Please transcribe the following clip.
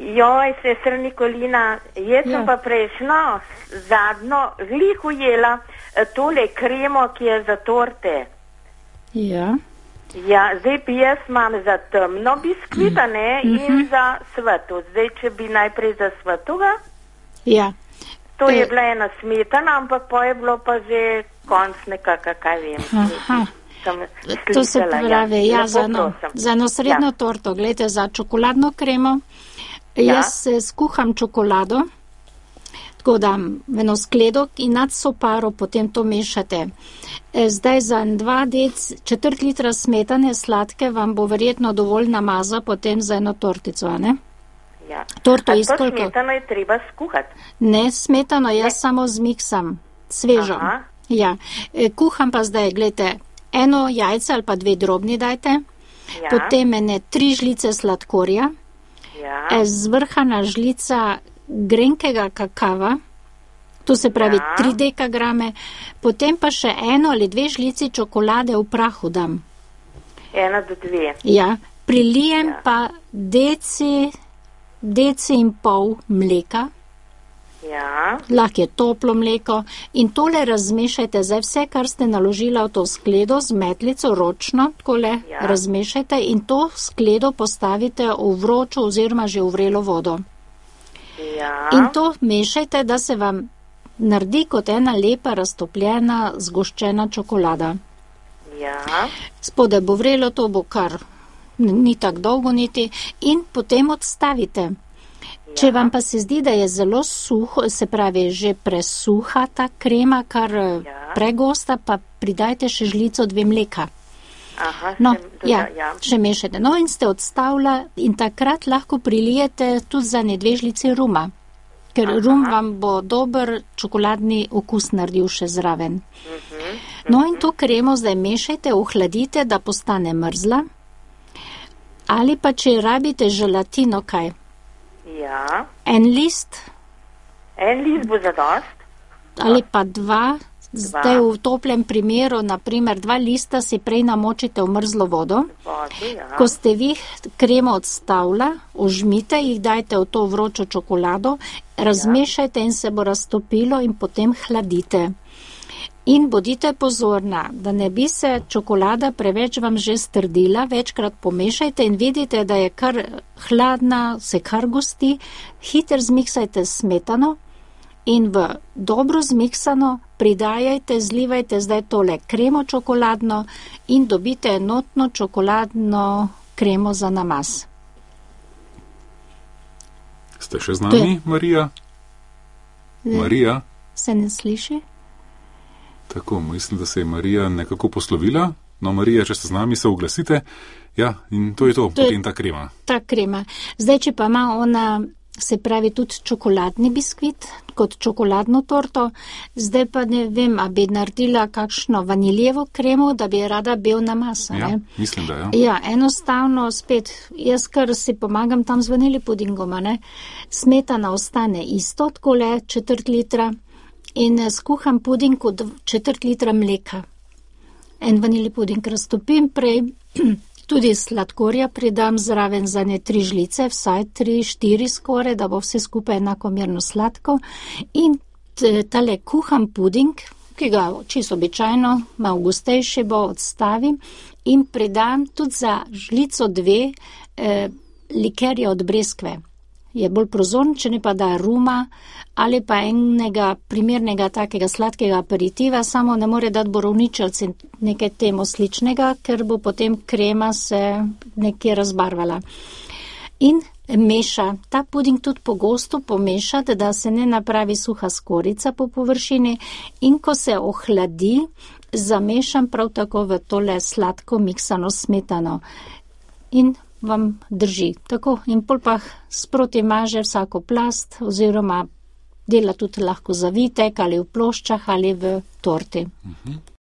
Joj, sestra Nikolina, jaz sem pa prejšnjo zadnjo glih ujela tole kremo, ki je za torte. Ja. Ja, zdaj pa jaz imam za temno biskvita, ne, in za svetu. Zdaj, če bi najprej za svetuga. Ja. To je bila ena smetana, ampak pa je bilo pa že konc nekako, kaj vem. Aha. To se pravi, za eno srednjo torto, gledajte, za čokoladno kremo, jaz skuham čokolado, tako dam v eno skledo in nad soparo potem to mešate. Zdaj za 4 litra smetane sladke vam bo verjetno dovolj namaza potem za eno tortico, ne? Ja. Torto to izkoliko? Smetano je treba skuhati? Ne, smetano jaz samo zmiksam, svežo. Ja. Kuham pa zdaj, gledajte, eno jajce ali pa 2 drobni dajte, potem ene 3 žlice sladkorja, zvrhana žlica grenkega kakava, to se pravi 3 dekagrame, potem pa še 1 ali 2 žlici čokolade v prahu dam. 1 do 2. Ja, prilijem pa deci in pol mleka, lahko je toplo mleko in tole razmešajte, zdaj vse, kar ste naložila v to skledo z metlico ročno, takole razmešajte in to skledo postavite v vročo oziroma že v vrelo vodo. In to mešajte, da se vam naredi kot ena lepa raztopljena, zgoščena čokolada. Spodaj bo vrelo, to bo kar ni tako dolgo niti in potem odstavite. Če vam pa se zdi, da je zelo suho, se pravi že presuha ta krema, kar pregosta, pa pridajte še žlico 2 mleka. Še mešajte. No in ste odstavila in takrat lahko prilijete tudi za 2 žlici ruma, ker rum vam bo dober čokoladni okus naredil še zraven. No in to kremo zdaj mešajte, ohladite, da postane mrzla. Ali pa če rabite želatino kaj? En list. En list bo zadost? Ali pa 2. Zdaj v toplem primeru, naprimer 2 lista si prej namočite v mrzlo vodo. Ko ste vi kremo odstavila, ožmite, jih dajte v to vročo čokolado, razmešajte in se bo raztopilo in potem hladite. In bodite pozorna, da ne bi se čokolada preveč vam že strdila, večkrat pomešajte in vidite, da je kar hladna, se kar gosti, hiter zmiksajte smetano in v dobro zmiksano pridajajte, zlivajte zdaj tole kremo čokoladno in dobite enotno čokoladno kremo za namaz. Ste še z nami, Marija? Marija? Se ne sliši? Tako, mislim, da se je Marija nekako poslovila. No, Marija, če ste z nami, se oglasite. Ja, in to je to, potem ta krema. Ta krema. Zdaj, če pa ima ona, se pravi, tudi čokoladni biskvit, kot čokoladno torto, zdaj pa ne vem, a bi naredila kakšno vaniljevo kremo, da bi rada bil namaz. Ja, mislim, da Ja, enostavno spet, jaz kar si pomagam tam z vanilji pudingoma, ne. Smetana ostane isto, takole 4 litra. In skuham puding v 4 litra mleka. En vanilji puding raztopim prej, tudi sladkorja pridam zraven za 3 žlice, vsaj 3-4 skoraj, da bo vse skupaj enakomerno sladko. In tale kuham puding, ki ga čisto običajno, malo gostejši bo, odstavim in pridam tudi za žlico 2 likerja od breskve. Je bolj prozorn, če ne pa da ruma ali pa enega primernega takega sladkega aperitiva, samo ne more dati borovničevci nekaj temu sličnega, ker bo potem krema se nekje razbarvala. In meša, ta puding tudi pogosto pomešati, da se ne napravi suha skorica po površini in ko se ohladi, zamešam prav tako v tole sladko miksano smetano. In vam drži. Tako in pol pa sproti maže vsako plast oziroma dela tudi lahko zavitek ali v ploščah ali v torti.